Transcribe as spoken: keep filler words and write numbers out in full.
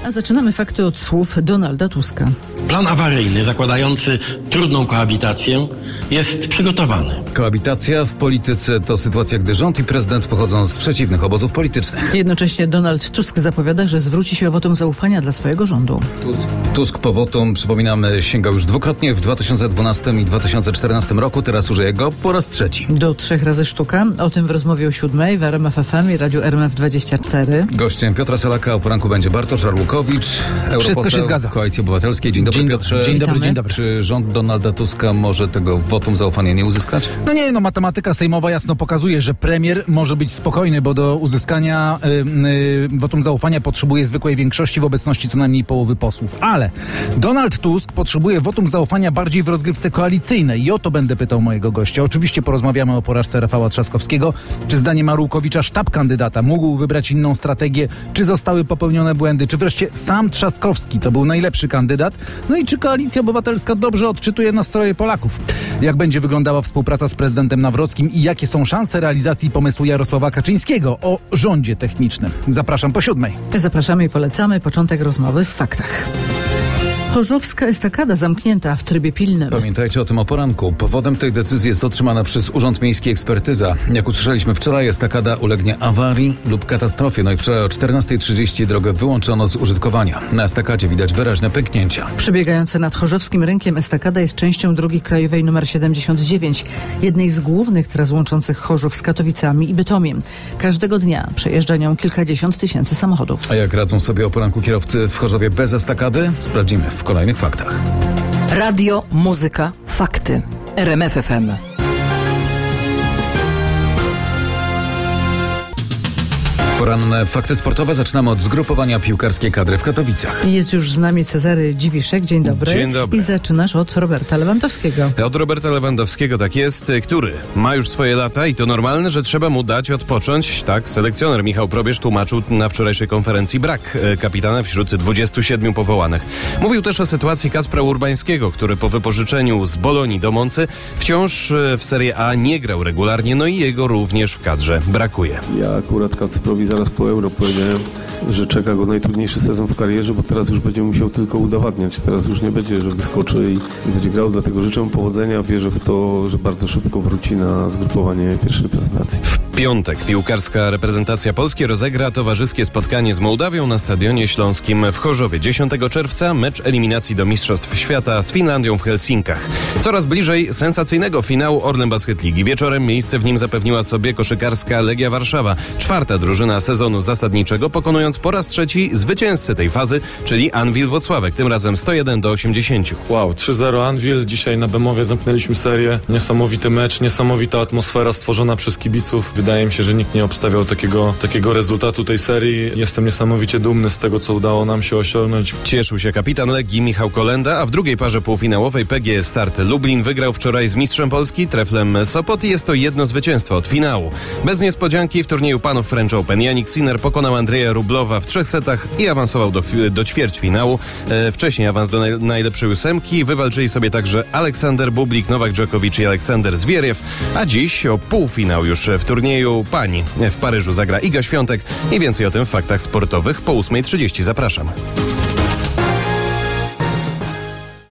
A zaczynamy fakty od słów Donalda Tuska. Plan awaryjny zakładający trudną koabitację jest przygotowany. Koabitacja w polityce to sytuacja, gdy rząd i prezydent pochodzą z przeciwnych obozów politycznych. Jednocześnie Donald Tusk zapowiada, że zwróci się o wotum zaufania dla swojego rządu. Tusk, Tusk po wotum, przypominamy, sięgał już dwukrotnie w dwa tysiące dwunastym i dwa tysiące czternastym roku. Teraz użyje go po raz trzeci. Do trzech razy sztuka. O tym w rozmowie o siódmej w R M F F M i Radiu R M F dwadzieścia cztery. Gościem Piotra Salaka o poranku będzie Bartosz Arłukowicz, Wszystko się zgadza. Koalicji Obywatelskiej. Dzień dobry, Dzień Piotrze. Dzień dobry, Witamy. dzień dobry. Czy rząd Donalda Tuska może tego wotum zaufania nie uzyskać? No nie, no matematyka sejmowa jasno pokazuje, że premier może być spokojny, bo do uzyskania y, y, wotum zaufania potrzebuje zwykłej większości w obecności co najmniej połowy posłów. Ale Donald Tusk potrzebuje wotum zaufania bardziej w rozgrywce koalicyjnej i o to będę pytał mojego gościa. Oczywiście porozmawiamy o porażce Rafała Trzaskowskiego. Czy zdaniem Arłukowicza sztab kandydata mógł wybrać inną strategię? Czy zostały popełnione błędy? Czy wreszcie sam Trzaskowski to był najlepszy kandydat? No i czy Koalicja Obywatelska dobrze odczytuje nastroje Polaków? Jak będzie wyglądała współpraca z prezydentem Nawrockim i jakie są szanse realizacji pomysłu Jarosława Kaczyńskiego o rządzie technicznym? Zapraszam po siódmej. Zapraszamy i polecamy początek rozmowy w faktach. Chorzowska estakada zamknięta w trybie pilnym. Pamiętajcie o tym o poranku. Powodem tej decyzji jest otrzymana przez Urząd Miejski ekspertyza. Jak usłyszeliśmy wczoraj, estakada ulegnie awarii lub katastrofie. No i wczoraj o czternastej trzydzieści drogę wyłączono z użytkowania. Na estakadzie widać wyraźne pęknięcia. Przebiegająca nad chorzowskim rynkiem estakada jest częścią drogi krajowej nr siedemdziesiąt dziewięć, jednej z głównych tras łączących Chorzów z Katowicami i Bytomiem. Każdego dnia przejeżdża nią kilkadziesiąt tysięcy samochodów. A jak radzą sobie o poranku kierowcy w Chorzowie bez estakady? Sprawdzimy w kolejnych faktach. Radio, muzyka, fakty. R M F F M. Poranne fakty sportowe zaczynamy od zgrupowania piłkarskiej kadry w Katowicach. Jest już z nami Cezary Dziwiszek. Dzień dobry. Dzień dobry. I zaczynasz od Roberta Lewandowskiego. Od Roberta Lewandowskiego, tak jest, który ma już swoje lata i to normalne, że trzeba mu dać odpocząć. Tak, selekcjoner Michał Probierz tłumaczył na wczorajszej konferencji brak kapitana wśród dwudziestu siedmiu powołanych. Mówił też o sytuacji Kacpra Urbańskiego, który po wypożyczeniu z Bolonii do Moncy wciąż w Serie A nie grał regularnie, no i jego również w kadrze brakuje. Ja akurat Kacprowi zaraz po Euro powiedziałem, że czeka go najtrudniejszy sezon w karierze, bo teraz już będzie musiał tylko udowadniać. Teraz już nie będzie, że wyskoczy i będzie grał, dlatego życzę mu powodzenia. Wierzę w to, że bardzo szybko wróci na zgrupowanie pierwszej reprezentacji. W piątek piłkarska reprezentacja Polski rozegra towarzyskie spotkanie z Mołdawią na Stadionie Śląskim w Chorzowie. dziesiątego czerwca mecz eliminacji do Mistrzostw Świata z Finlandią w Helsinkach. Coraz bliżej sensacyjnego finału Orlen Basket Ligi. Wieczorem miejsce w nim zapewniła sobie koszykarska Legia Warszawa. Czwarta drużyna sezonu zasadniczego, pokonując po raz trzeci zwycięzcę tej fazy, czyli Anwil Włocławek, tym razem sto jeden do osiemdziesięciu. Wow, trzy zero Anwil. Dzisiaj na Bemowie zamknęliśmy serię. Niesamowity mecz, niesamowita atmosfera stworzona przez kibiców. Wydaje mi się, że nikt nie obstawiał takiego, takiego rezultatu tej serii. Jestem niesamowicie dumny z tego, co udało nam się osiągnąć. Cieszył się kapitan Legii Michał Kolenda, a w drugiej parze półfinałowej P G Start Lublin wygrał wczoraj z mistrzem Polski Treflem Sopot i jest to jedno zwycięstwo od finału. Bez niespodzianki w turnieju panów French Open Janik Sinner pokonał Andrzeja Rublowa w trzech setach i awansował do, do ćwierćfinału. E, wcześniej awans do naj, najlepszej ósemki wywalczyli sobie także Aleksander Bublik, Nowak Dżokowicz i Aleksander Zwieriew, a dziś o półfinał już w turnieju pań w Paryżu zagra Iga Świątek i więcej o tym w faktach sportowych po ósmej trzydzieści. Zapraszam.